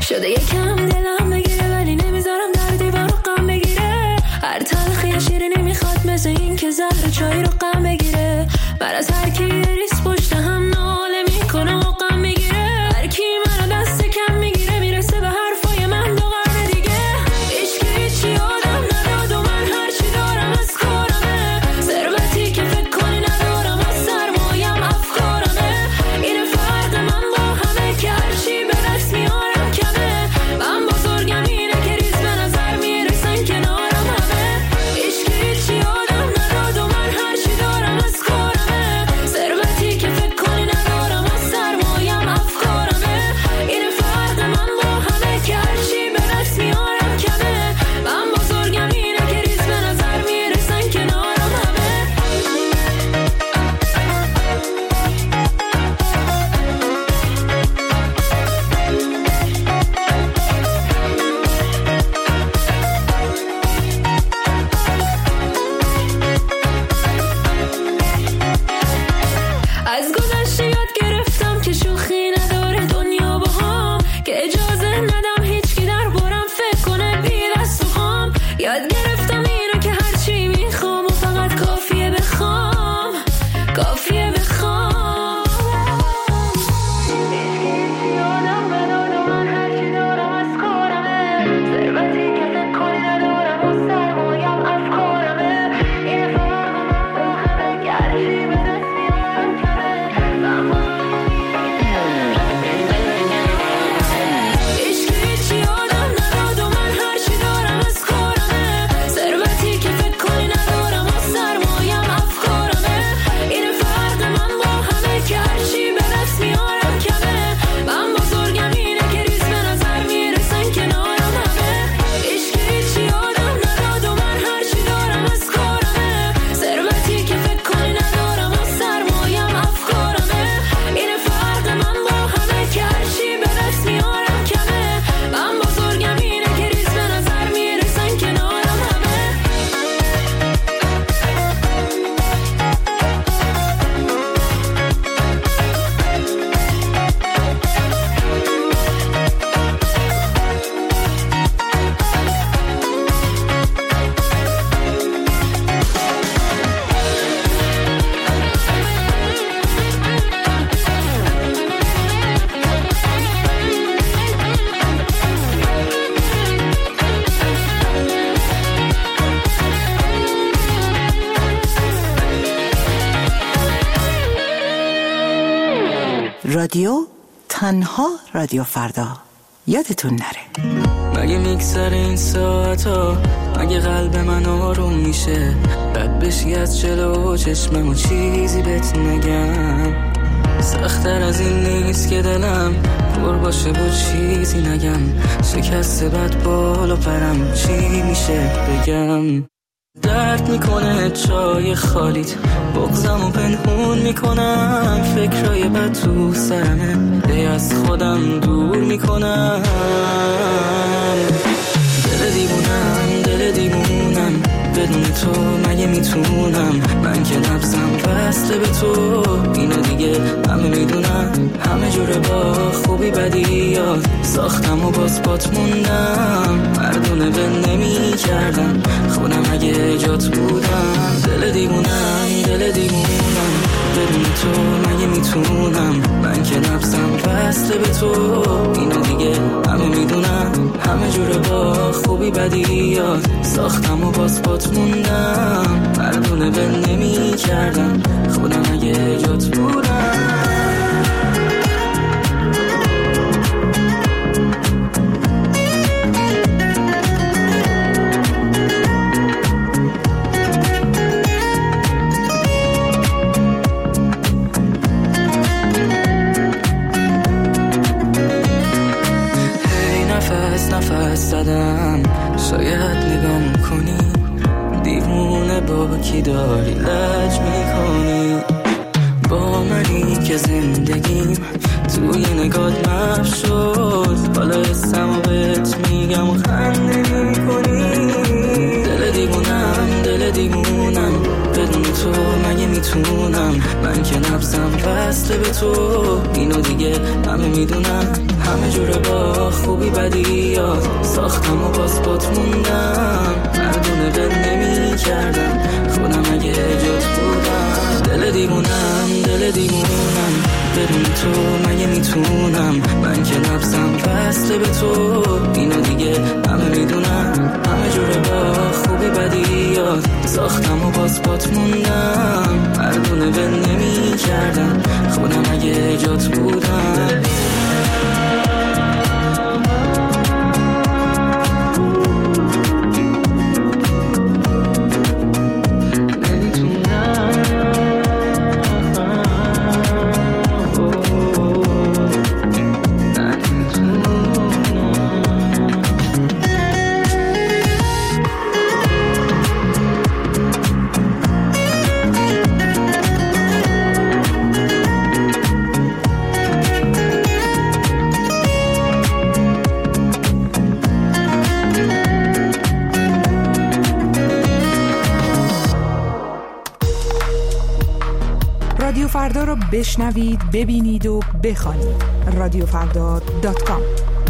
شده یکم دلم بگیره ولی نمیذارم در دیوار غم بگیره. هر تلخی شیرینی میخواد مثل این که زهر چای رو غم بگیره. بر از هر کی ریس پشت هم ناله میکنه و غم میگیره. هر کی منو دست کم میگیره میرسه به حرفای من 2 قرن دیگه. عشق هیچی آدم نداد و من هرچی دارم از کارمه. ثروتی که فکر کنی ندارم از سرمایم افکارمه. این فرق من با همه که هرچی به دست میارم کمه. من بزرگم اینه که ریز به نظر میرسن کنارم همه. عشق هیچی آدم نداد و من هرچی دارم از کارمه. ثروتی که فکر کنی ندارم از سرمایم افکارمه. این فرق من با همه که هرچی به دست میارم کمه. من بزرگم اینه که ریز به نظر میرسن کنارم همه. از گذشته یاد گرفتم که شوخی نداره دنیا با هم. که اجازه ندم هیچکی در برم فکر کنه بی دست و خام. یاد گرفتم اینو که هرچی میخوام و فقط کافیه بخوام. کافیه بخوام. هیچکی آدم نداد و من هرچی دارم از کارمه. ثروتی که فکر کنی ندارم و سرمایم افکارمه. این فرق من با همه که هرچی به دست میارم کمه. من عشق هیچی آدم نداد و من هرچی دارم از کارمه. ثروتی که فکر کنی ندارم و سرمایم افکارمه. این فرق من با همه که هرچی به دست میارم کمه. من بزرگم اینه که ریز به نظر میرسن کنارم همه. عشق هیچی آدم نداد و من هرچی دارم از کارمه. ثروتی که فکر کنی ندارم و سرمایم افکارمه. این فرق من با همه که هرچی به دست میارم کمه. من بزرگم اینه که ریز به نظر میرسن کنارم همه. رادیو تنها رادیو فردا. یادتون نره. مگه میگذره این ساعتا؟ مگه قلب من آروم میشه؟ بد بشی از جلو چشمم و چیزی بهت نگم. سخت‌تر از این نیست که دلم پر باشه و چیزی نگم. شکسته بد بالا پرم چی میشه بگم؟ درد میکنه چای خالیت، بغضم و پنهون میکنم. فکرای بد تو سرمه، دی از خودم دور میکنم. دل دیوونم بدون تو مگه میتونم؟ من که نبضم بسته به تو، اینو دیگه همه میدونم. همه جوره با خوبی بدی یاد ساختم و باز بات موندم. مردونه به نمی کردم خودم اگه جات بودم. دل دیوونم بدون تو مگه میتونم؟ من که نبضم بسته به تو، اینو دیگه همه میدونم. همه جوره با خوبی بدی یاد ساختم و باز بات موندم. مردونه به نمی کردم خودم اگه جات بودم. نفس زدم شاید نگام کنی، دیوونه با کی داری لج میکنی؟ با منی که زندگیم توی نگات محو شد. حالا اسمو بهت میگم و خنده میکنی. دل دیوونم بدون تو مگه میتونم؟ من که نبضم بسته به تو، اینو دیگه همه میدونم. همه جوره با خوبی بدیات ساختم و باز بات موندم مردونه بل نمی کردم خودم اگه جات بودم دل دیوونم بدون تو مگه میتونم من که نفسم بسته به تو اینو دیگه همه میدونم همه جوره با خوبی بدیات ساختم و باز بات موندم مردونه بل نمی کردم خودم اگه جات بودم رادیو فردا رو بشنوید، ببینید و بخوانید. radiofrda.com.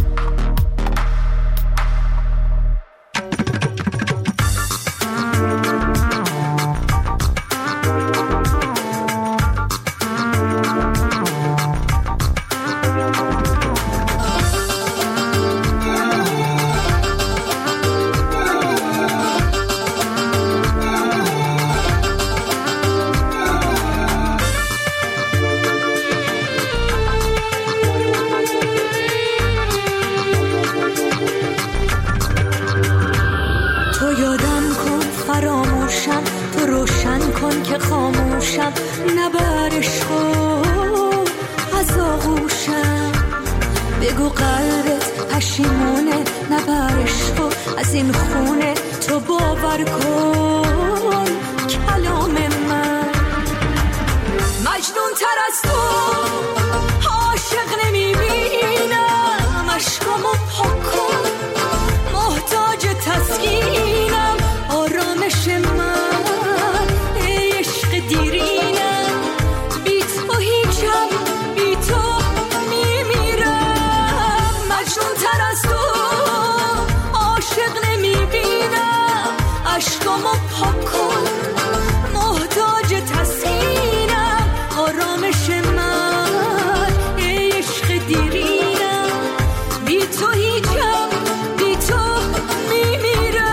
بگو قلبت پشیمونه نبرش کن از این خونه تو باور کن کلام من مجنون تر از تو عاشق نمیبینم عشقامو پاک کن محتاج تسکینم آرامش من ای عشق دیرینم بی تو هیچم بی تو عشقامو پاک کن محتاج تسکینم آرامش من ای عشق دیرینم بی تو هیچم بی تو میمیرم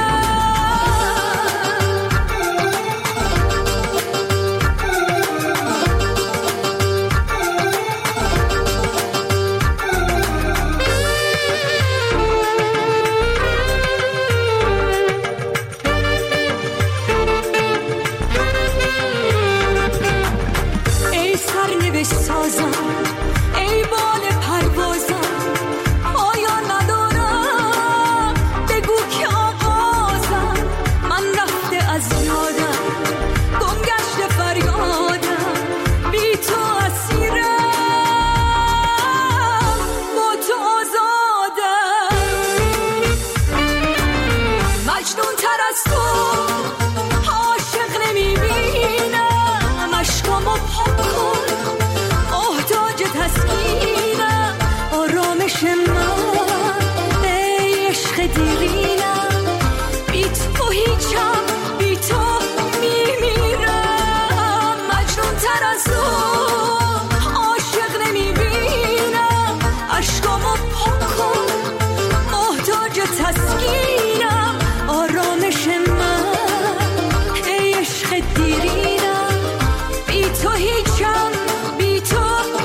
سازم ای بال پروازم آیا ندارم بگو که آغازم من رفته از یادم گم گشته فریادم بی تو اسیرم با تو آزادم مجنون تر از تو عاشق نمیبینم عشقامو پاک کن تسکینم آرامش من ای عشق دیرینم بی تو هیچم بی تو میمیرم مجنون تر از تو عاشق نمیبینم عشقامو پاک کن محتاج تسکینم آرامش من ای عشق دیرینم بی تو هیچم بی تو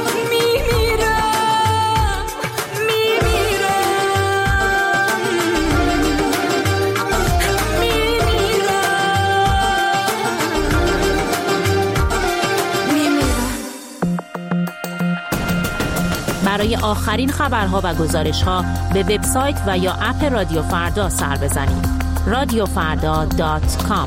برای آخرین خبرها و گزارش‌ها به وبسایت و یا اپ رادیو فردا سر بزنید. radiofrda.com.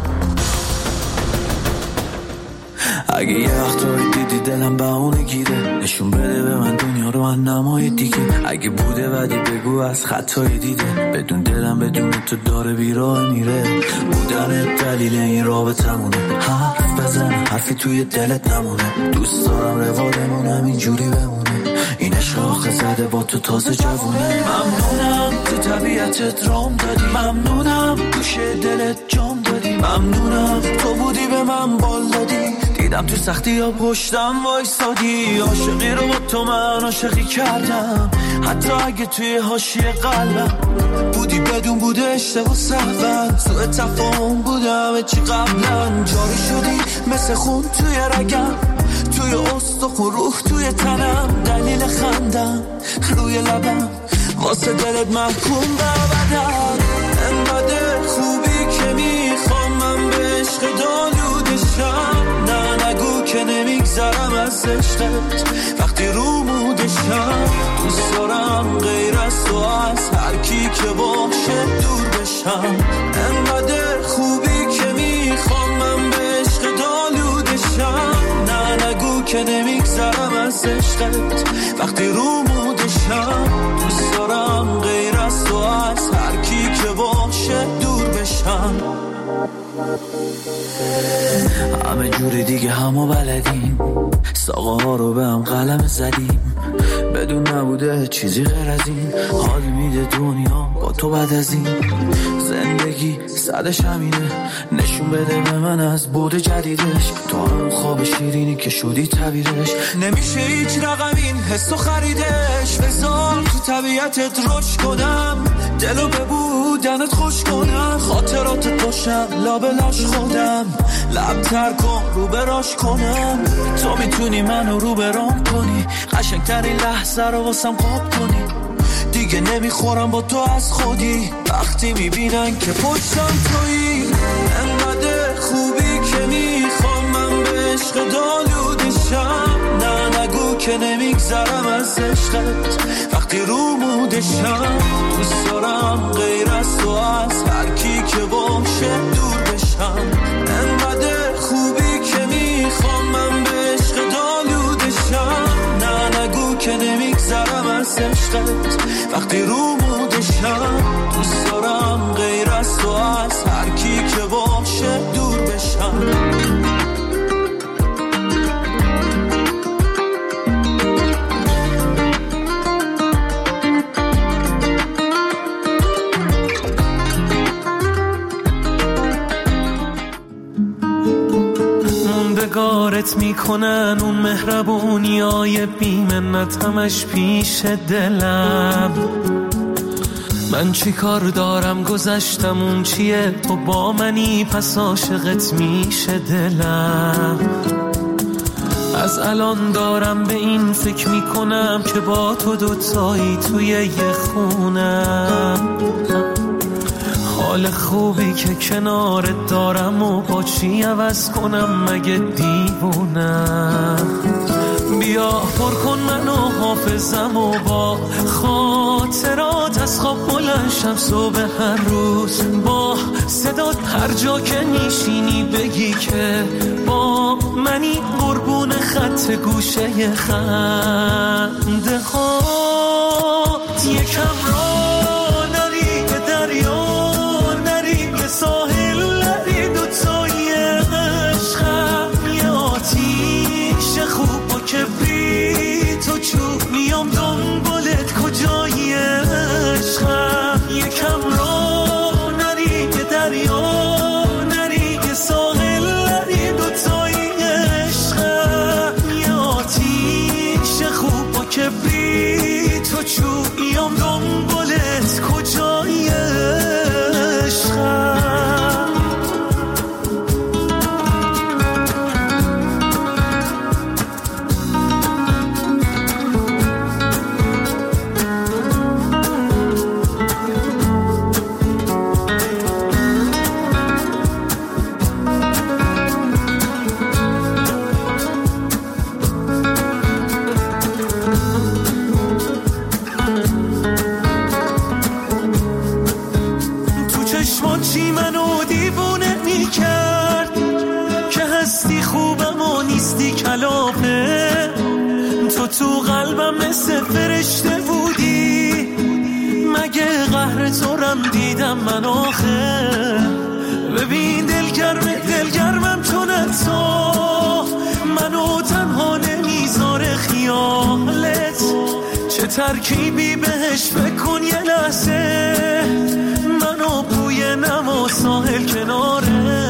اگه یه وقتایی دیدی دلم بهونه گیره نشون بده به من دنیا رو من نمای دیگه اگه بوده ولی بگو از خطای دیده بدون دلم بدون تو داره بیراه میره بودن دلیل این رابطمونه حرف بزن حرفی توی دلت نمونه دوست دارم روادمون همین جوری بمونه این عشق آخه زده با تو تازه جوونه. ممنونم تو طبیعتت رام دادی، ممنونم گوشه دلت جام دادی، ممنونم تو بودی به من بال دادی، دیدم تو سختی ها پشتم وایسادی. عاشقی رو با تو من عاشقی کردم، حتی اگه توی حاشیه قلبم بودی بدون بوده اشتباه سهون، سوء تفاهم بودم چی قبلا. جاری شدی مثل خون توی رگم، توی استخون روح توی تنم، دلیل خندم روی لبم واسه دلت محکوم به ابدم. انقدر خوبی که میخوام من به عشق دالودشم، نه نگو که نمیگذرم از عشقت وقتی رو مودشم. دوست دارم غیر از تو از هر کی که باشه دور بشم. انقدر خوبی که میخوام من به عشق دالودشم، نه نگو که نمیگذرم از عشقت وقتی رو مودشم. دوست دارم غیر از تو از هر کی که باشه دور بشم. همه جوری دیگه همو بلدیم، ساقه ها رو به هم قلم زدیم، بدون نبوده چیزی غیر از این. حال میده دنیا با تو بعد از این، زندگی صدش همینه، نشون بده به من از بود جدیدش. تو هم خواب شیرینی که شدی تعبیرش، نمیشه هیچ رقم این حسو خریدش. بذار تو طبیعتت رشد کنم، دلو به بودنت خوش کنم، خاطراتت باشم لابلاش خودم، لب تر کن رو براش کنم. تو میتونی منو رو برام کنی، قشنگترین لحظه رو واسم قاب کنی. دیگه نمیخورم با تو از خودی، وقتی میبینن که پشتم تویی. انقدر خوبی که میخوام من به عشق دالودشم، نه نگو که نمیگذرم از عشقت وقتی رو مودشم. دوست دارم غیر از تو از هر کی که باشه دور بشم. انقدر خوبی که میخوام من به عشق دالودشم، نه نگو که نمیگذرم از عشقت وقتی رو مودشم. دوست دارم غیر از تو از هر کی که باشه دور بشم. موندگارت میکنن اون مهربونیای بی‌منت همش پیش دلم. من چی کار دارم گذشتم اون چیه، تو با منی پس عاشقت میشه دلم. از الان دارم به این فکر میکنم که با تو دوتایی توی یه خونم. حال خوبی که کنارت دارم و با چی عوض کنم مگه دیوونم. بیا پر کن منو حافظم و با خاطرات از خواب بلند شم صبح هر روز، با صدات هر جا که میشینی بگی که با منی، قربون خط گوشه خنده هات. یکم را نری به دریا، نری به ساحل، نری دوتایی عشقم. یه آتیش خوب با کبریت و چوب میام دنبالت کجایی عشقم. یکم را نری به دریا، نری به ساحل، نری دوتایی عشقم. یه آتیش خوب با کبریت و چوب میام دنبالت کجایی عشقم. چی منو دیوونه میکرد که هستی خوبم و نیستی کلافه. تو قلبم مثل فرشته بودی، مگه قهر تو رم دیدم من آخه. ببین دلگرمم چون تو منو تنها نمیذاره خیالت، چه ترکیبی بهش فکر کن یه لحظه، منو بوی نما ساحل کناره،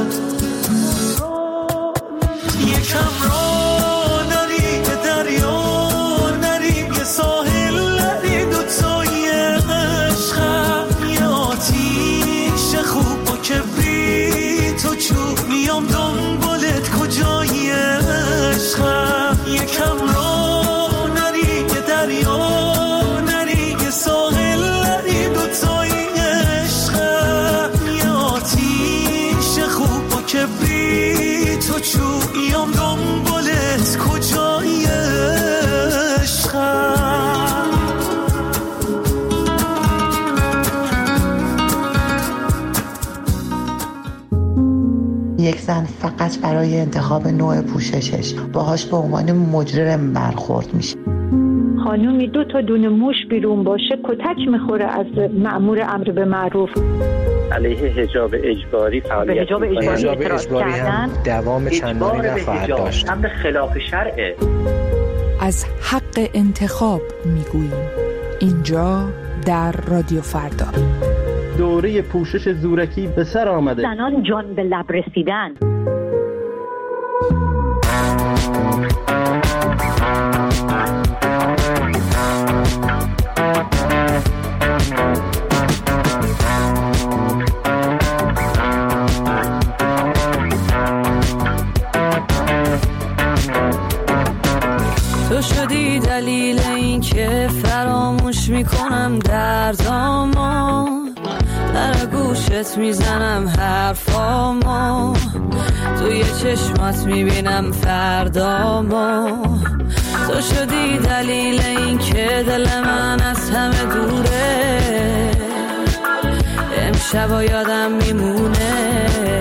یکم را نری به دریا نری به ساحل نری، دوتای عشقم یه آتیش خوب با کبریت و چوب، میام دنبالت کجای عشقم، یکم را نری به دریا نری به ساحل نری، دوتای عشقم یه آتیش خوب با کبریت و چوب، میام دنبالت کجای عشقم. یک زن فقط برای انتخاب نوع پوششش باهاش به عنوان مجرم برخورد میشه. خانومی 2 تا دونه موش بیرون باشه کتک میخوره از مأمور امر به معروف. علیه حجاب اجباری فعالیت حجاب اجباری هم دوام چندانی نخواهد داشت. امر خلاف شرعه. از حق انتخاب میگوییم اینجا در رادیو فردا. دوره پوشش زورکی به سر آمده. زنان جان به لب رسیدن. تو شدی دلیل این که فراموش میکنم دردامو، در گوشت میزنم حرفامو، توی چشمات میبینم فردامو، تو شدی دلیل این که دل من از همه دوره، امشبا یادم میمونه،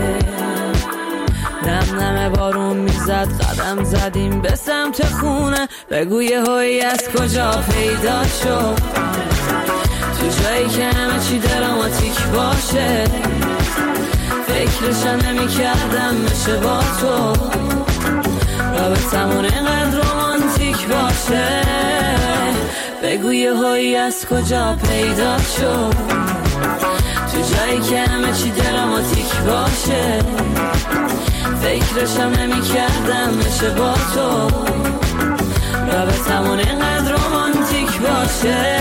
نم نم بارون میزد قدم زدیم به سمت خونه، بگوی هوی از کجا پیدا شد، تو جایی که همه چی دراماتیک باشه، فکرشم نمی کردم بشه با تو، رابطمون اینقدر رومانتیک باشه، بگوی هوی از کجا پیدا شد، تو جایی که همه چی دراماتیک باشه، فکرشم نمی کردم بشه با تو، رابطمون اینقدر رومانتیک باشه.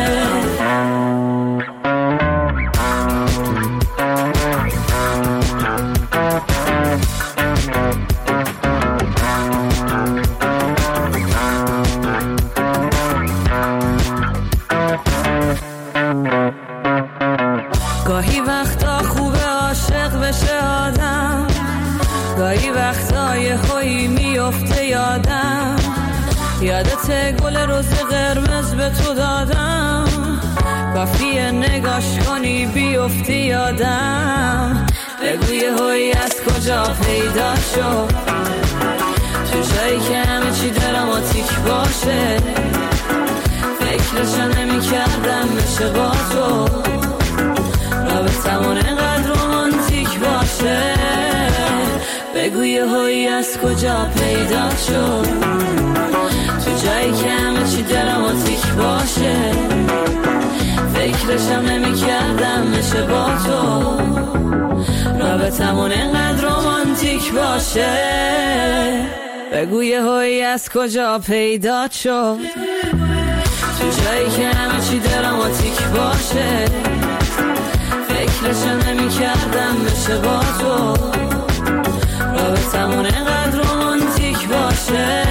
گاهی وقتا خوبه عاشق بشه آدم، گاهی وقتا یه هایی میفته یادم، یادت گل روز قرمز به تو دادم، کافیه نگاش کنی بیفتی یادم، بگوی هایی از کجا پیدا شد، تو جایی که همه چی دراماتیک باشه، فکرشم نمی کردم بشه با تو، رابطمون اینقدر رومانتیک باشه، بگوی هایی از کجا پیدا شد، تو جایی که همه چی دراماتیک باشه، فکرشم نمی کردم بشه با تو، رابطمون اینقدر رومانتیک باشه، بگوی هایی از کجا پیدا شد، تو جایی که همه چی دراماتیک باشه، فکرشم نمی کردم بشه با تو، رابطمون اینقدر رومانتیک باشه.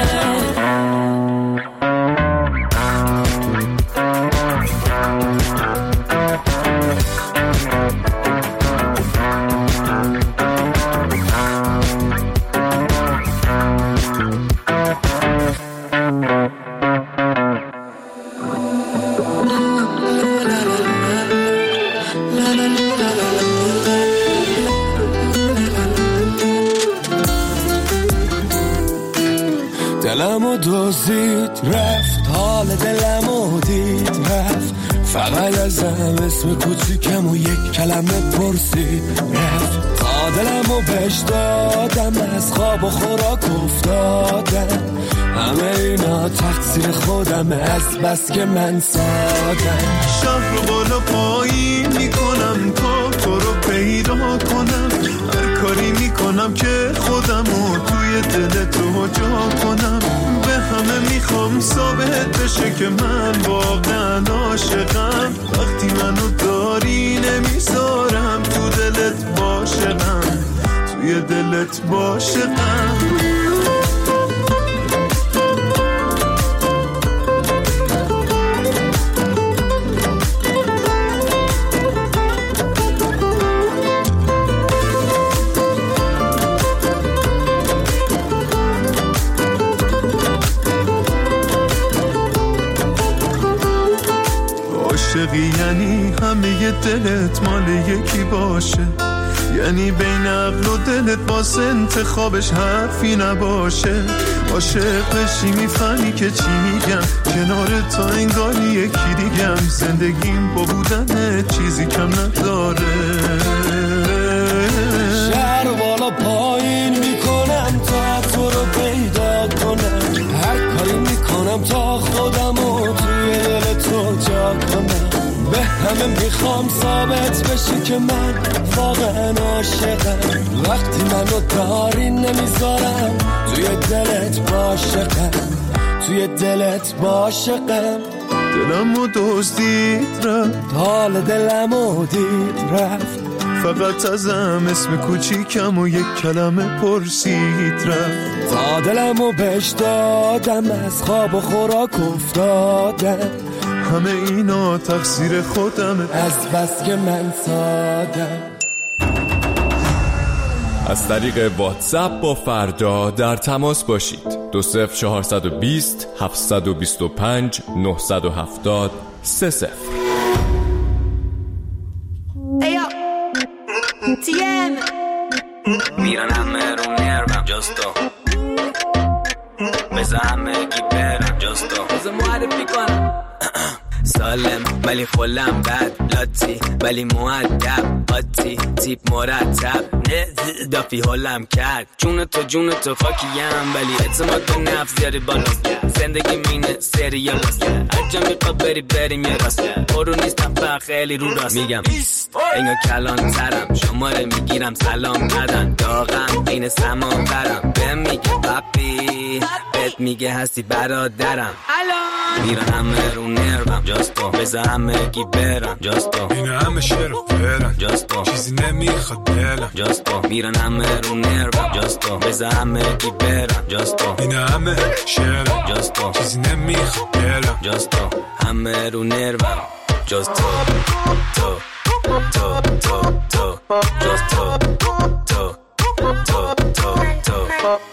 دلمو دوزید رفت، حال دلمو دید رفت، فقط ازم اسم کوچیکم و یک کلمه پرسید رفت، تا دلمو بهش دادم، از خواب و خوراک افتادم، همه اینا تقصیر خودمه از بس که من سادم. شهر رو بالا پایین میکنم تا تو رو پیدا کنم، هر کاری میکنم که خودمو توی دل تو جا کنم. به همه میخوام ثابت بشه که من واقعا عاشقم، وقتی منو داری نمیذارم تو دلت باشقم، توی دلت باشقم. عاشقی یعنی همه دلت مال یکی باشه، یعنی بین عقل و دلت واسه انتخابش حرفی نباشه. عاشق بشی میفهمی که چی میگم، کنار تو انگاری یکی دیگم، زندگیم با بودن چیزی کم نداره. شهر بالا پایین میکنم تا تو رو پیدا کنم، هر کاری میکنم تا خودمو توی دل تو جا کنم. به همه میخوام ثابت بشی که من واقعا عاشقم، وقتی منو داری نمیذارم توی دلت باشقم، توی دلت باشقم. دلمو دزدید رفت، حال دلمو دید رفت، فقط ازم اسم کوچیکم و یک کلمه پرسید رفت. تا دلمو بهش دادم از خواب و خوراک افتادم، همه اینا تقصیر خودمه از بس که من سادم. از طریق واتساپ با فردا در تماس باشید. 20420 725 970 30. Eyo TM میرن همه رو نرمم جستو، بزا همه گی برم جستو، بزا معرفی کنم. سالم ولی خلم بد لاتی ولی مؤدب قاطی تیپ مرتب نه دافی حالم کرد. جون تو خاکیم ولی اعتماد به نفس زیادی بالاست، زندگی مینه سریال است، هرجا میخواد بریم یه راست، برو نیستم فقط خیلی رو راست میگم. اینو کلان ترم شماره میگیرم سلام بدن، داغم بین سما برم، بهم میگه پاپی بهت میگه هستی برادرم. میرن همه رو نرمم جاستو، بزا همه گی برم جاستو، این همه شعر و فرم جاستو، چیزی نمیخواد دلم جاستو. میرن همه رو نرمم جاستو، بزا همه گی برم جاستو، این همه شعر جاستو، چیزی نمیخواد دلم جاستو. همه رو نرمم جاستو تو تو تو تو جاستو تو تو تو تو.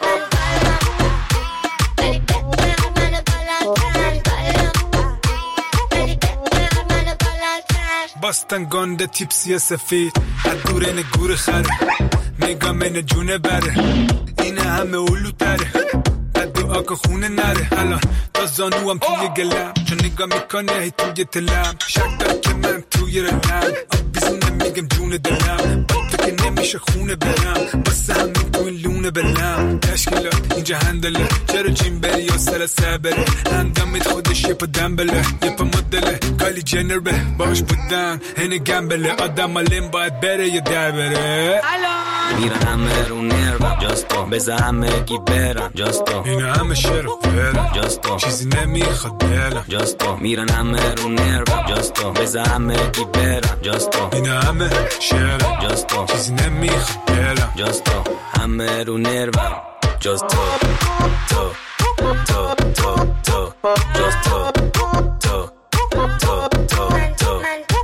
باستن گنده تیپسی سفید از دور این گور خره، نگام این جونه بره، این همه اولو تره، از دعا که خونه نره. الان تا زانوام توی گلم، چون نگاه میکنه هی توی تلم، شک داره که من توی رلم، آبیزی نمیگم جون دلم، باید که نمیشه خونه برم، باسه همین تو این لونه بلم. تشکیلات اینجا هندله، چرا جیم بری یا سر سبره، اندامت خودش یه پا دنبله، یه پا مدله، کالی جنر به باش بودن هنه گمبله، آدم علم باید بره یا در بره. میرن همه رو نرمم جاستو، بزا همه گی برم جاستو، این همه شعر و فرم جاستو، چیزی نمیخواد دلم جاستو. میرن همه رو نرمم جاستو، بزا همه گی برم جاستو، این همه شعر جاستو، چیزی نمیخواد دلم جاستو. همه رو نرمم جاستو تو تو تو تو جاستو تو تو تو تو.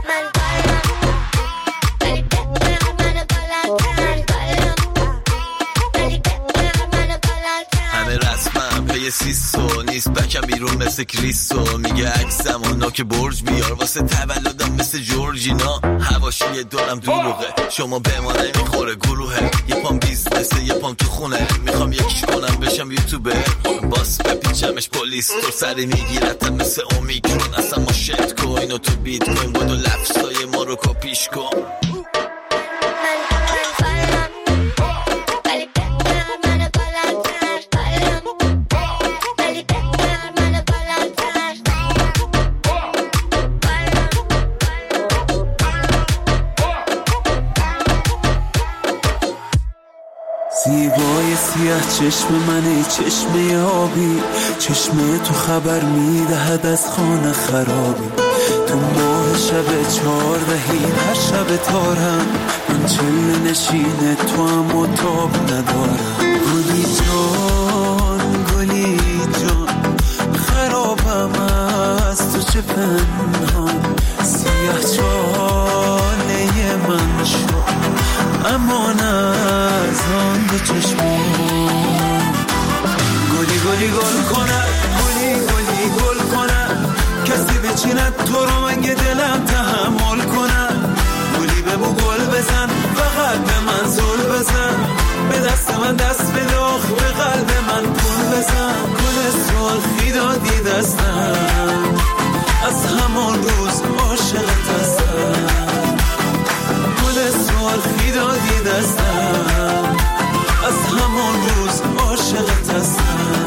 همه رسمم پی سیسو نیست بکم بیرون مثل کریسو، میگه عکسم و نوک برج بیار واسه تولدم مثل جورجینا، هواشی دارم دروغه شما به ما نمیخوره گروهه، یه پام بیزنسه یه پام تو خونه، میخوام یکیش کنم بشم یوتیوبر، باس بپیچمش پلیس تو سری میگیرتم مثل اومیکرون، اصلا ما شت کوین و تو بیت کوین بودو لفظای ما رو کپیش کن. سیاه چشم منی چشمه آبی، چشمه تو خبر میدهد از خانه خرابی. تو ماه شب 14 هر شب تارم، من چله نشینه تو هم و تاب ندارم. گلی جان گلی جان خرابم از تو چه پنهان، سیاه چاله من شو امان از آن دو چشمان. گلی گلی گل کنه گلی گلی گل کنه، کسی بچیند تو رو مگه دلم تحمل کنه. گلی ببو گل بزن فقط به من زل بزن، به دست من دست بده آخ به قلب من پول بزن. گل سرخی دادی دستم از همان روز عاشقت هستم. گل سرخی دادی دستم از همان روز عاشقت هستم.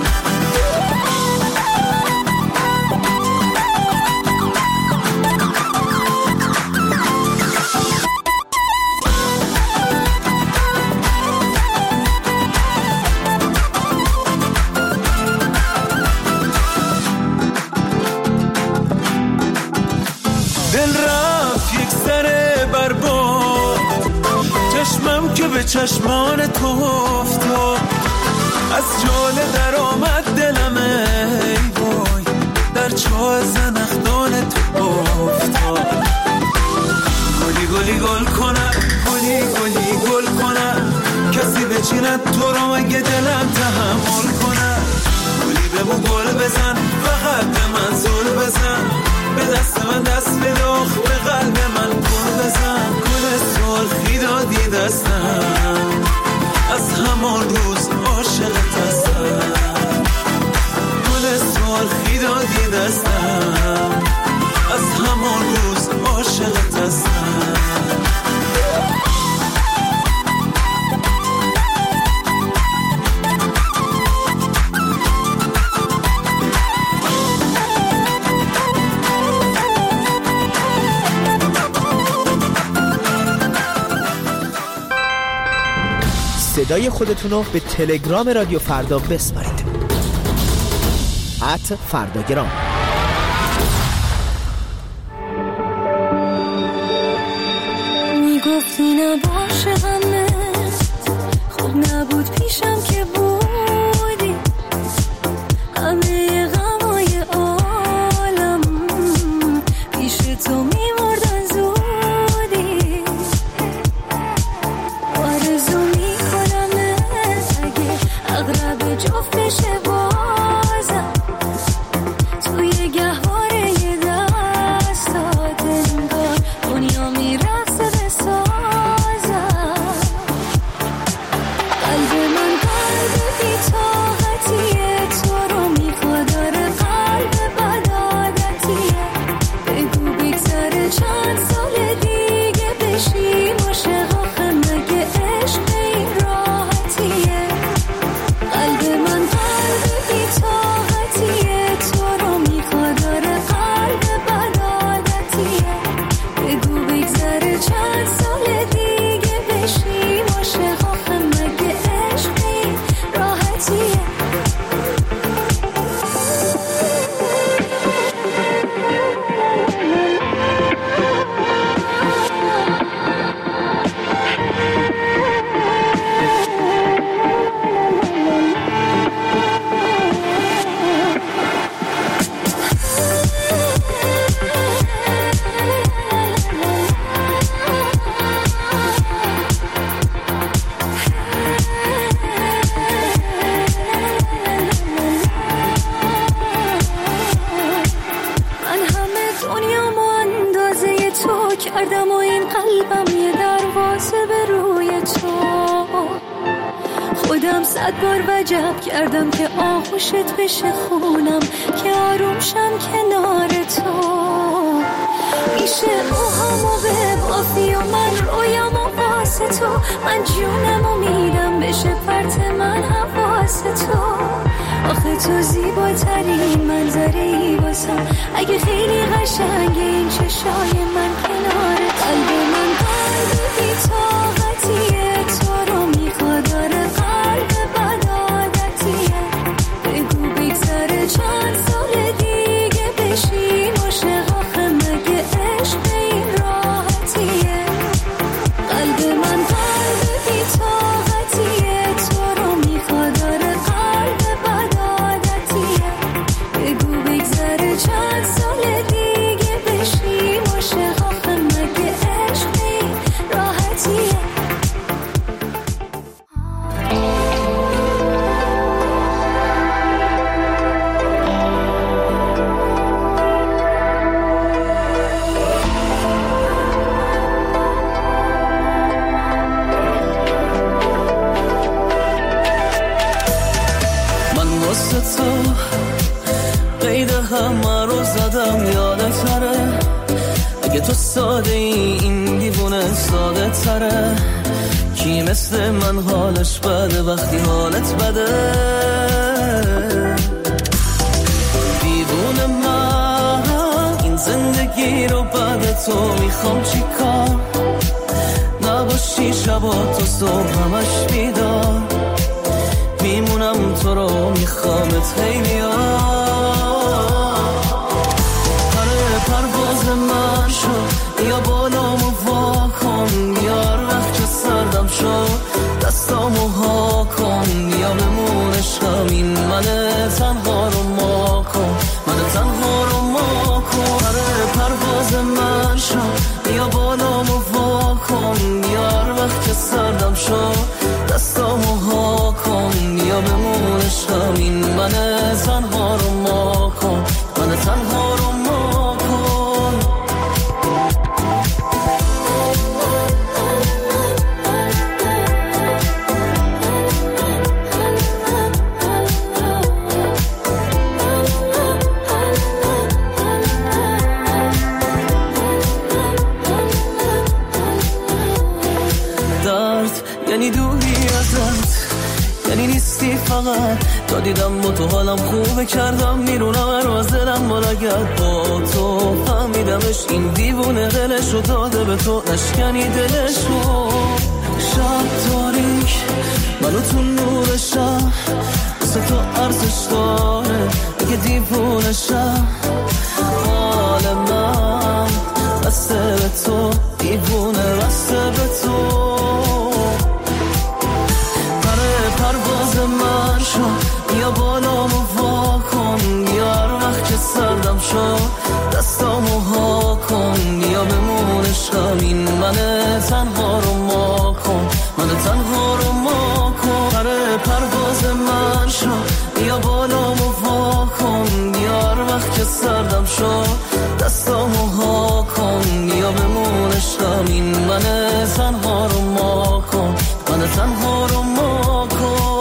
به چشمان تو افتاد، از جاله در آمد دلم ای وای، در چاه زنخدان تو افتاد. گلی گلی گل کنه گلی گلی گل کنه، کسی بچیند تو رو مگه دلم تحمل کنه. گلی ببو گل بزن فقط به من زل بزن، به دست من دست بده آخ به قلب من پول بزن. گل سرخی دادی دستم از همان روز عاشقت هستم. گل سرخی دادی دستم از همان روز عاشقت هستم. صدای خودتون رو به تلگرام رادیو فردا بسپارید. @فرداگرام. میگفتی نباشه غمه، خود نبود پیشم که بودی، همه غمای عالم پیش تو میمردن زودی. آرزو میکنم اگه اغرب جفت بشه بازم، توی گهواره دستات انگار دنیا میرقصه بسازم. قلب من قلب بی‌طاقتیه، تو رو میخواد داره قلب بدعادتیه. بگو بگذره چند سال دیگه بشیم عاشق، آخه مگه عشق این راحتیه. قلب من قلب بی‌طاقتیه، تو رو میخواد داره قلب بدعادتیه. بگو بگذره چند سال دیگه بشیم عاشق، آخه مگه عشق این راحتیه. من همه دنیامو اندازه تو کردم و این قلبم یه دروازه به روی تو. خودم 100 بار وجب کردم که آغوشت بشه خونم، که آروم شم کنار تو. میشه اوهامو ببافی و من رویامو واسه تو، من جونمو میدم بشه پرت من حواس تو. آخه تو زیباترین منظری واسم، اگه خیلی قشنگه این چشای من کنار قلب من. قلب بی‌طاقتیه، تو رو میخواد داره قلب تو قید همه رو زدم یادتره اگه تو ساده این دیوونه ساده تره کی مثل من حالش بده وقتی حالت بده دیوونه من این زندگی رو بعد تو میخوام چی کار نباشی شبا تو صبح همش بیدار میمونم تو رو میخوامت خیلی پرواز من شد یا بالامو وا کن یار وقت که سردم شد دستامو ها کن یا بمون عشقم این من تنها رو ما کن من تنها رو ما کن پرواز من شد یا بالامو وا کن یار وقت که سردم شد دستامو ها کن یا بمون عشقم این من تنها رو ما کن من تنها رو ما کن درد یعنی دوری ازت یعنی نیستی فقط تا دیدم با تو حالم خوبه کردم میرونم رو از دلم برگرد با تو فهمیدمش این دیوونه دلشو داده به تو نشکنی دلشو شب تاریک منو تو نور شب واسه تو ارزش داره اگه دیوونه شب حال من بسته به تو دیوونه بسته به تو پرواز من شد یا بالامو وا کن یار وقت که سردم شد دستامو ها کن یا بمون عشقم این من تنها رو ما کن من تنها رو ما کن پرواز من شد یا بالامو وا کن یار وقت که سردم شد دستامو ها کن یا بمون عشقم این من تنها رو ما کن من تنها رو ما کن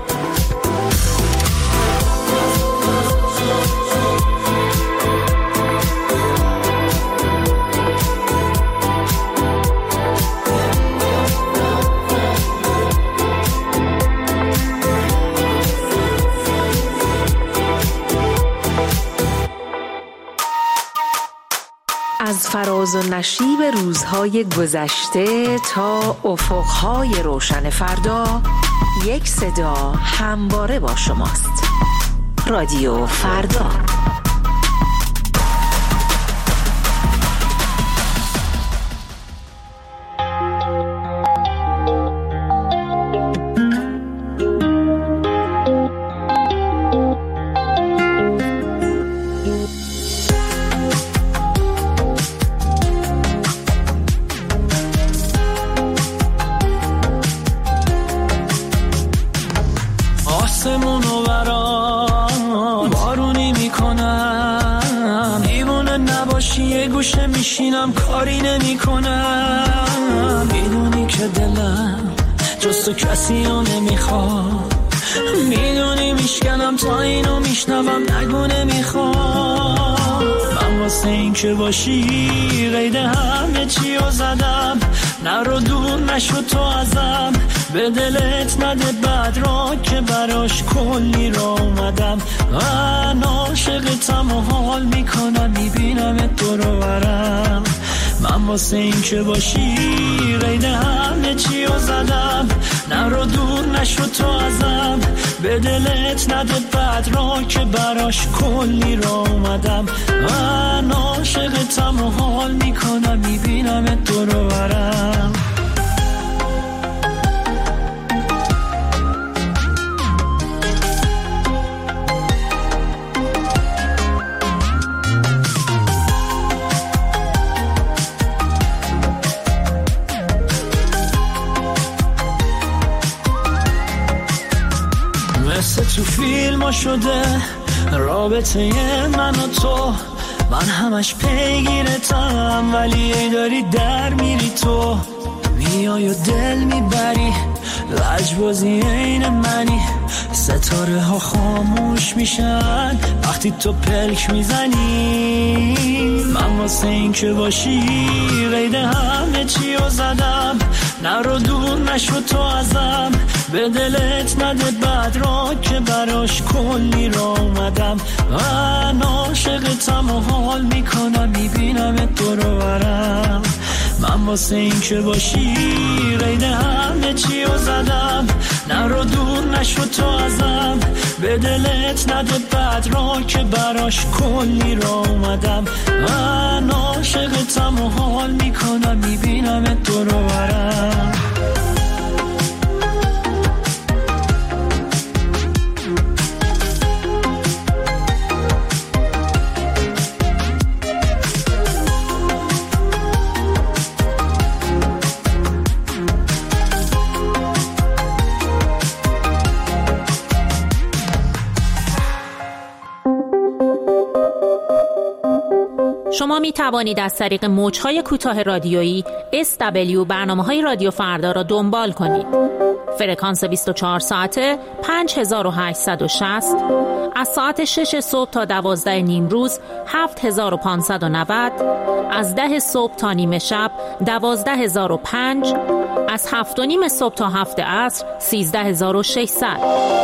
از فراز و نشیب روزهای گذشته تا افقهای روشن فردا یک صدا همواره با شماست. رادیو فردا. میشینم کاری نمی کنم میدونی که دلم جز تو کسی رو نمیخواد میدونی میشکنم تا اینو میشنوم نگو نمیخواد من واسه این که باشی قید همه چی رو زدم نرو دور نشو تو ازم به دلت نده بد را که براش کلی را اومدم من عاشقتم و حال میکنم میبینم دور و برم من واسه این که باشی قید همه چی رو زدم نرو دور نشو تو ازم به دلت نده بد را که براش کلی را اومدم من عاشقتم و حال میکنم میبینم دور و برم تو فیلم ها شده رابطه من و تو من همش پیگیرتم ولی ای داری در میری تو میای و دل میبری لجبازی این منی ستاره ها خاموش میشن وقتی تو پلک میزنی. من واسه این که باشی قید همه چیو زدم، نرو دور نشو تو ازم، به دلت نده بد را که براش کلی را اومدم. من عاشقتم و حال میکنم میبینم تو رو برم. من واسه این که باشی قید همه چیو زدم، نرو دور نشو تو ازم، به دلت نده بد را که براش کلی را اومدم. من عاشقتم و حال میکنم میبینم تو رو برم. شما می توانید از طریق موج‌های کوتاه رادیویی SW برنامه‌های رادیو فردا را دنبال کنید. فرکانس 24 ساعته 5860، از ساعت 6 صبح تا 12 نیم روز 7590، از 10 صبح تا نیمه شب 12005، از 7 و نیم صبح تا 7 عصر 13600.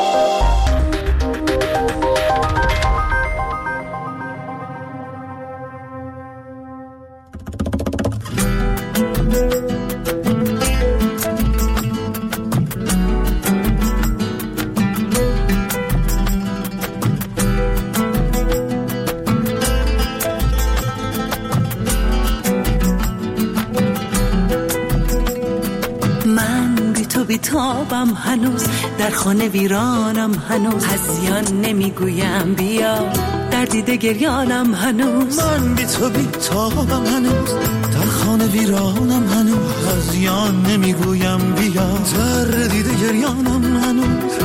بیتابم هنوز در خانه ویرانم هنوز، هزیان نمیگویم بیا در دیده گریانم هنوز. من بی تو بیتابم هنوز در خانه ویرانم هنوز، هزیان نمیگویم بیا در دیده گریانم هنوز.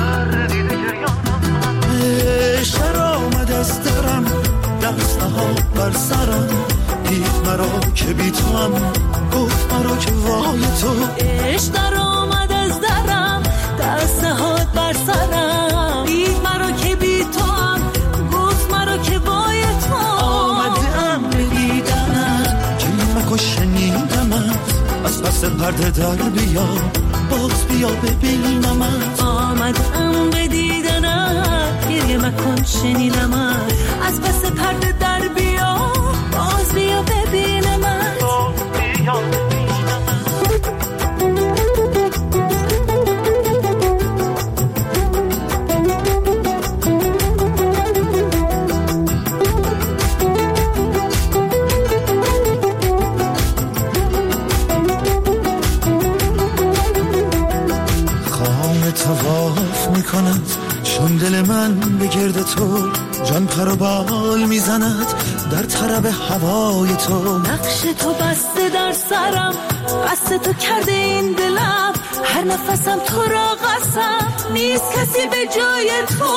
عشق آمد از درم دست ها بر سرم، دید مرا که بی تو هم گفت مرا که وای تو. عشق در آمد از درم دست ها بر سرم، دید مرا که بی تو هم گفت مرا که وای تو. آمدم بدیدمت کلمه که شنیدمت، از پس پرده در بیا باز بیا ببینمت. آمدم بدیدنت گریه مکن شنیدمت، از پس پرده در بیا باز بیا ببینمت. تواف میکند چون دل من به گرد تو، جان پر و بال میزند در طرب هوای تو. نقش تو بسته در سرم، بسته تو کرده این دلم، هر نفسم تو را قسم نیست کسی به جای تو.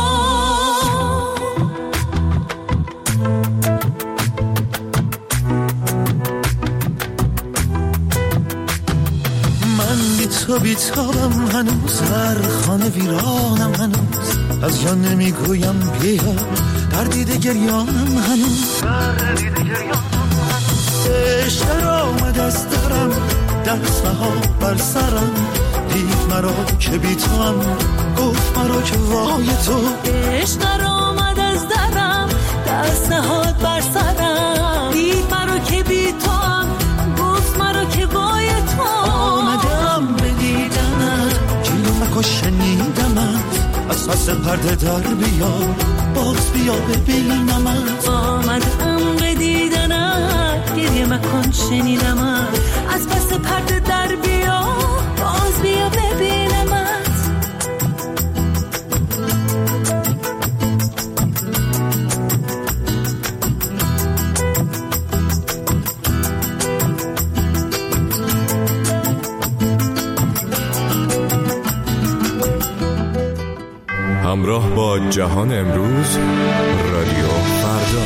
تو بیتابم هنوز در خانه ویرانم هنوز، از جان نمیگویم بیا در دیده گریانم هنوز. عشق آمد از درم دست ها بر سرم، دید مرا که بی تو هم گفت مرا که وای تو. عشق آمد از درم دست ها بر سرم، دید مرا که بی تو هم گفت مرا که وای تو. آمدم بدیدمت کلمه که شنیدمت، از پس پرده در بیا باز بیا ببینمت. آمدم بدیدنت گریه مکن شنیدمت، از پس پرده در بیا باز بیا ببینمت. همراه با جهان امروز، رادیو فردا.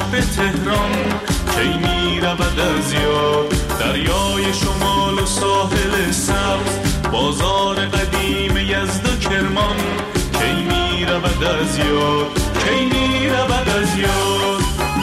شهر تهران کی می رود از یاد، دریای شمال و ساحل سبز، بازار قدیم یزد و کرمان کی می رود از یاد، کی می رود از یاد.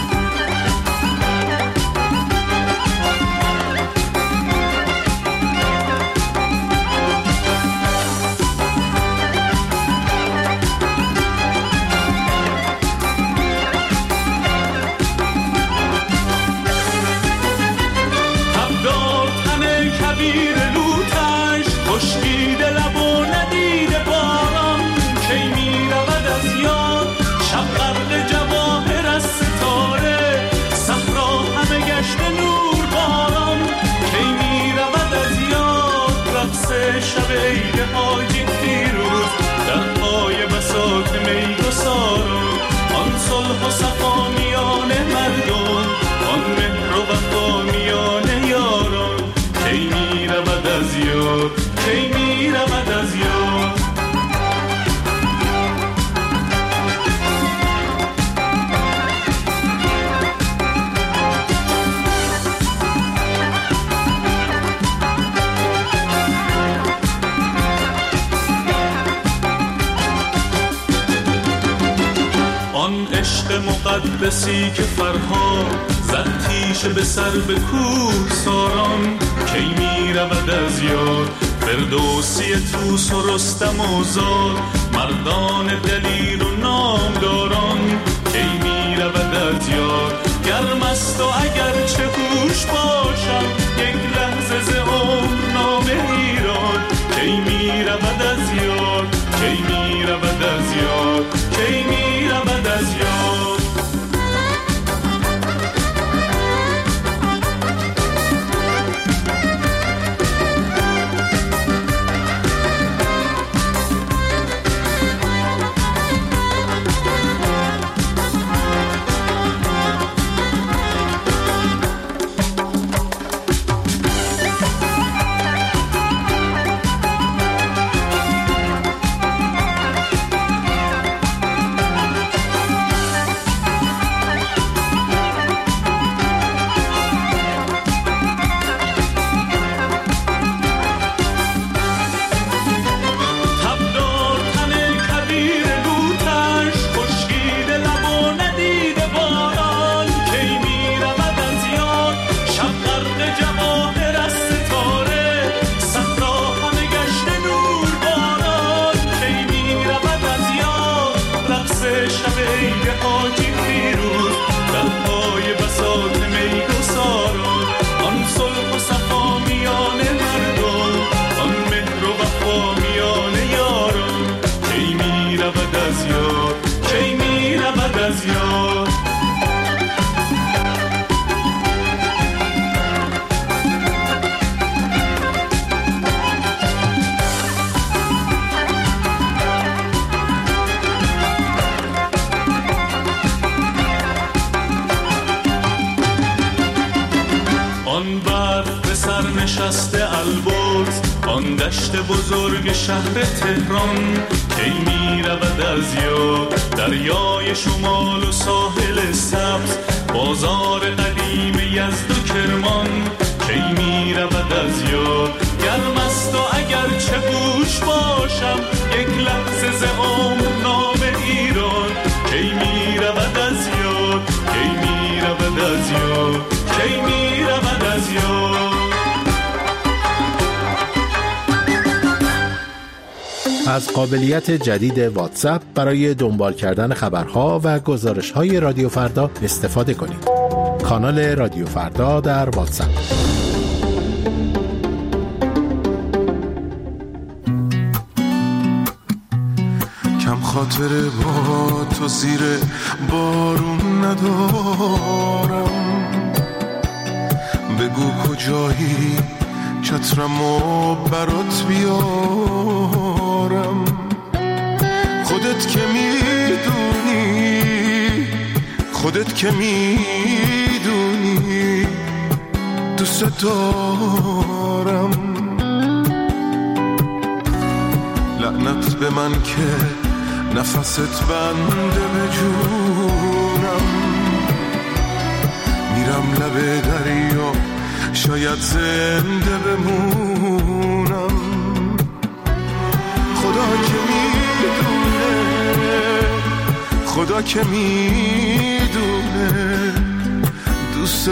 شب عید حاجی فیروز در پای بساط میگساران، آن صلح و صفا میان مردم، آن مهر و وفا میان یاران کی می رود از یاد، کی می رود از یاد. مقدسی که فرهاد زد تیشه به سر به کوه ساران کی می رود از یاد، فردوسی توس و رستم و زال، مردان دلیر و نامداران کی می رود از یاد. گرم است و اگر چه هوش باشم یک لحظه ز عمر نام ایران کی می رود از یاد، کی می رود از یاد، کی می رود از یاد. بزرگ شهر تهران کی می رود از یاد، دریای شمال و ساحل سبز، بازار قدیم یزد و کرمان کی می رود از یاد. گرم است و اگر چه گوش باشم یک لحظه ز عمر نام ایران کی می رود از یاد، کی می رود از یاد، کی می رود از یاد. از قابلیت جدید واتساپ برای دنبال کردن خبرها و گزارش‌های رادیو فردا استفاده کنید. کانال رادیو فردا در واتساپ. کم خاطر با تو زیر بارون ندارم، بگو کجایی چترمو برات بیارم. خودت که میدونی، خودت که میدونی دوست دارم. لعنت به من که نفست بنده به جونم، برم لب دریا، شاید زنده بمونم. خدا که میدونه دوست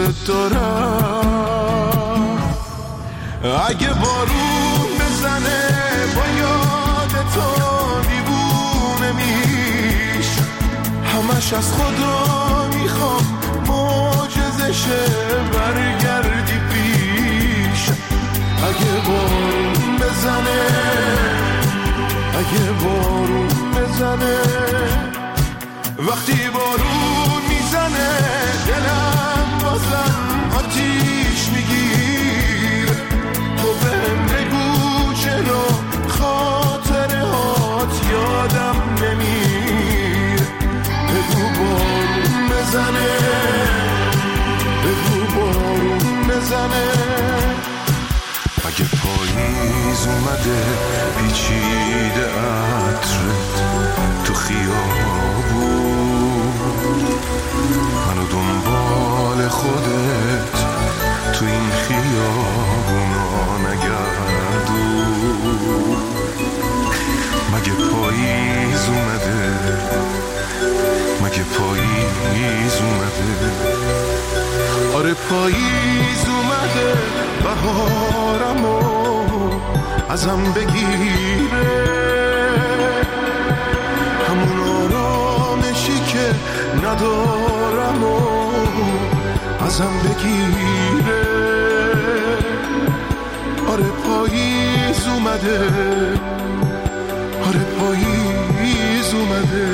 دارم. اگه بارون بزنه با یاد تو دیوونه میش، همش از خدا میخوام معجزشه برگردی پیش. اگه بارون بزنه، اگه بارون بزنه، وقتی بارون میزنه دلم بازم آتیش میگیر. تو بهم بگو چرا خاطره هات یادم نمیر. بگو بارون بزنه، بگو بارون بزنه. اگه پاییز اومده پیچیده عطرت تو خیابون، منو دنبال خودت تو این خیابونا نگردون. مگه پاییز اومده، مگه پاییز اومده؟ آره پاییز اومده، بهارمو ازم بگیره. همون آرامشی که ندارم و ازم بگیره. آره پاییز اومده، آره پاییز اومده.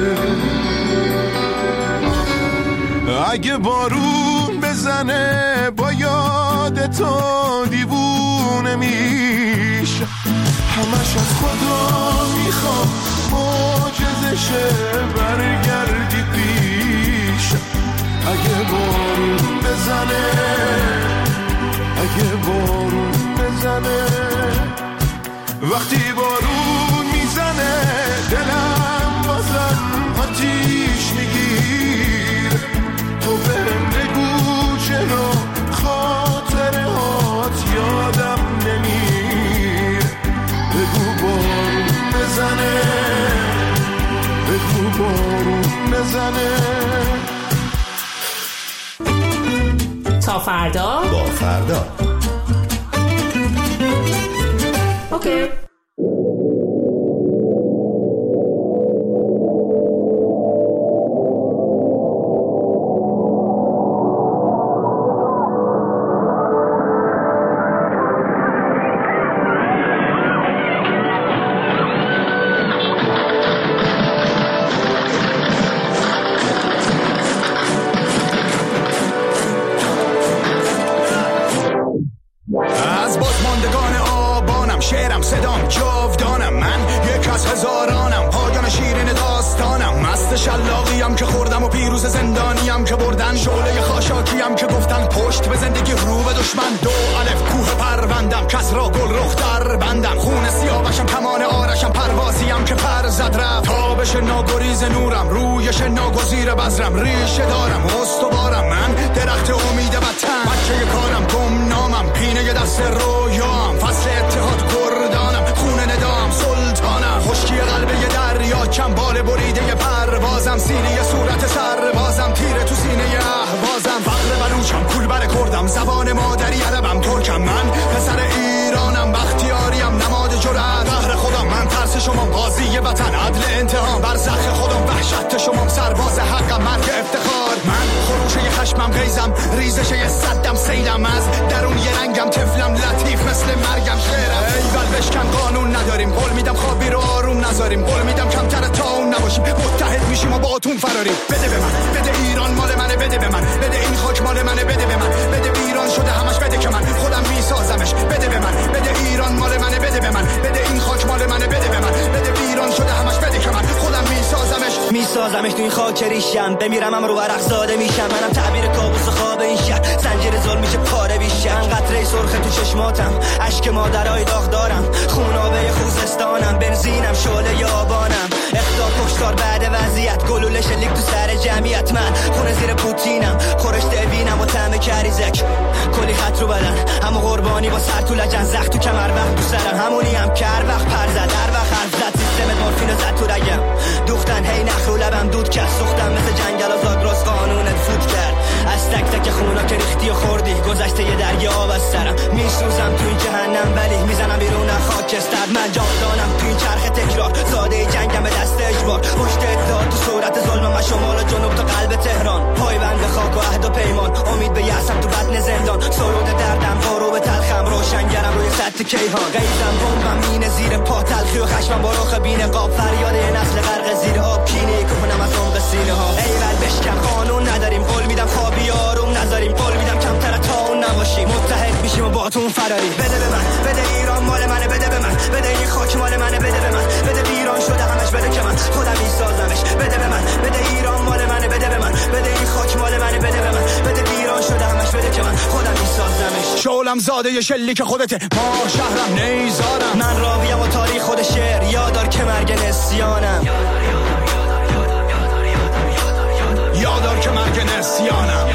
اگه بارون بزنه با یاد تو دیوونه میشه، همش از خدا میخوام معجزشه برگردی پیش. اگه بارون بزنه، اگه بارون بزنه، وقتی بارون میزنه دلم بازم آتیش میگیر. تو بهم بگو چرا خاطره هات یادم نمیر. بگو بارون بزنه، بگو بارون بزنه. تا فردا با فردا. اوکی. صدام جاودانم، من یک از هزارانم، پایان شیرین داستانم. مست شلاقیم که خوردم و پیروز زندانیم که بردن، شعله خاشاکیم که گفتن پشت به زندگی رو به دشمن. 2 الف کوه پروندم، کس را گل رخ در بندم. خون سیاوشم کمان آرشم، پروازیم که پر زد رفت. تابش ناگریز نورم، رویش ناگزیر بذرم. ریشه دارم استوارم، من درخت امید وطن. بچه کارم گمنامم، پینه دست رویام. فصل اتحاد کردانم، خون ندام سلطانم. خشکی قلب یه دریا، کم بال بریده پروازم. سینه صورت سربازم، تیره تو سینه اهوازم. فقر بلوچم، کول بر کردم، زبان مادری عربم ترکم. من پسر ایرانم، بختیاریم نماد جرأت. قهر خودم من، ترس شما قاضی وطن. عدل انتقام برزخ خودم، وحشت شما سرباز حقم. مرگ افتخار من، خروش یه خشمم غیزم. ریزش یه صدم سیلم، از درون یه رنگم. طفلم لطیف مثل مرگم. شعرم ایول بشکن، قانون نداریم. قول میدم خوابی رو آروم نذاریم. قول میدم کمتر تا اون نباشیم. متحد میشیم و با اتون فراریم. بده به من، بده ایران مال منه. بده به من، بده این خاک مال منه. بده به من، بده ایران شده همش. بده که من خودم میسازمش. بده به من، بده ایران مال منه. بده به من، بده این خاک مال منه. بده به من، بده ایران شده همش. بده که من خودم میسازمش تو این خاک ریشم. بمیرم هم رو ورق زاده میشم. منم تعبیر کابوس خواب این شهر. زنجیر ظلم میشه پاره بیشم. قطره سرخ تو چشماتم، اشک مادرای داغ دارم. خونابه خوزستانم، بنزینم شعله یابانم. اخطار پشت کشتار بعد وضعیت گلوله شلیک تو سر جمعیت من خونه زیر پوتینم خورش دوینم و طعم کریزک کلی خط رو بدن اما قربانی با سر تو لجن زخ تو کمر وقت تو سرم همونی هم کر وقت پر زد در وقت حرف زد سیستم مورفین زد تو رگم دوختن هی نخ رو لبم دود کرد سوختم مثل جنگل آزاد راست قانونت فوت کرد از تک تک خونا که ریختی و خوردی گذشته یه دریا آب از سرم میسوزم تو این جهنم ولی میزنم بیرون خاکستر من جاودانم تو این چرخ تکرار ساده جنگم به دست اجبار پشت اتحاد تو صورت ظلمم از شمال و جنوب تا قلب تهران پایبند خاک و عهد و پیمان امید به یأسم تو بطن زندان سرود دردم بارو به تلخم روشنگرم روی سطح کیهان غیظم بمبم مینه زیر پا تلخی و خشمم با رخ بین قاب فریاد یه نسل غرق زیر آب کینه کنم از عمق سینه ها ایول بشکن قانون نداریم قول میدم خوابی آروم نذاریم قول میدم کمتر تا اون نباشیم متحد میشیم و با تو فراری بده به من بده ایران مال منه بده به من بده این خاک مال منه بده به من بده ویران شده همش بده که من خودم میسازمش بده به من بده ایران مال منه بده به من بده این خاک مال منه بده به من بده ویران شده همش بده که من خودم میسازمش شولم زاده ی شلیک خودته ما شهرم نیزارم من راویم و تاریخ خود شعر یادار که مرگ نسیانم یادار که مرگ نسیانم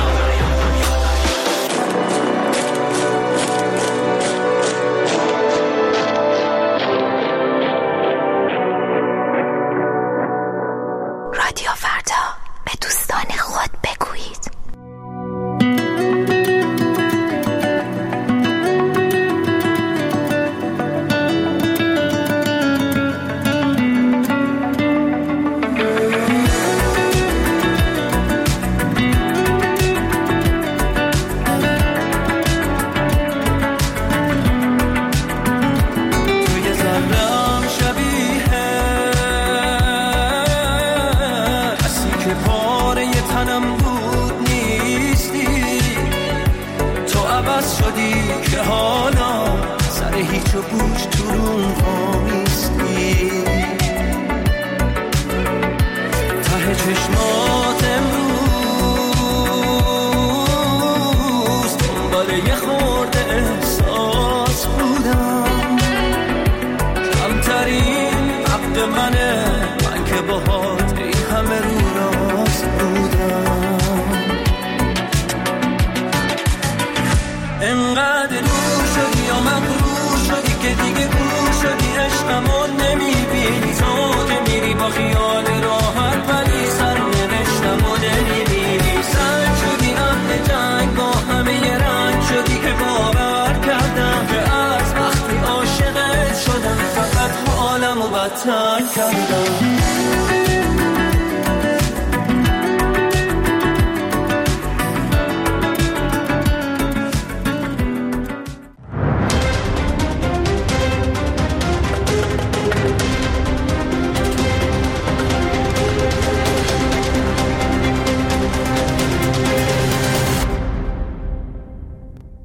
رادیو فردا به دوستان خود بگویید. انقدر دور شدی یا مغرور شدی که دیگه گور شدی عشقمون